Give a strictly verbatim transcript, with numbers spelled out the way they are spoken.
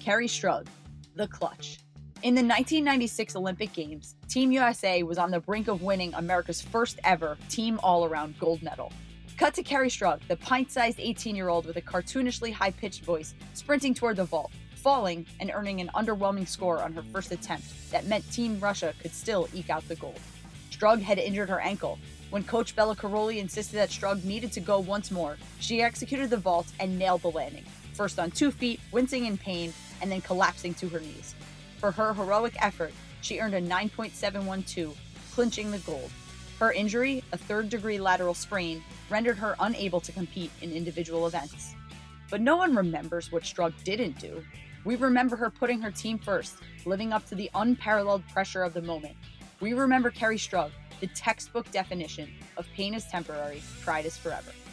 Kerri Strug, the clutch. In the nineteen ninety-six Olympic Games, Team U S A was on the brink of winning America's first ever team all-around gold medal. Cut to Kerri Strug, the pint-sized eighteen-year-old with a cartoonishly high-pitched voice, sprinting toward the vault, falling and earning an underwhelming score on her first attempt that meant Team Russia could still eke out the gold. Strug had injured her ankle. When Coach Bela Karolyi insisted that Strug needed to go once more, she executed the vault and nailed the landing, first on two feet, wincing in pain, and then collapsing to her knees. For her heroic effort, she earned a nine point seven one two, clinching the gold. Her injury, a third-degree lateral sprain, rendered her unable to compete in individual events. But no one remembers what Strug didn't do. We remember her putting her team first, living up to the unparalleled pressure of the moment. We remember Kerri Strug, the textbook definition of pain is temporary, pride is forever.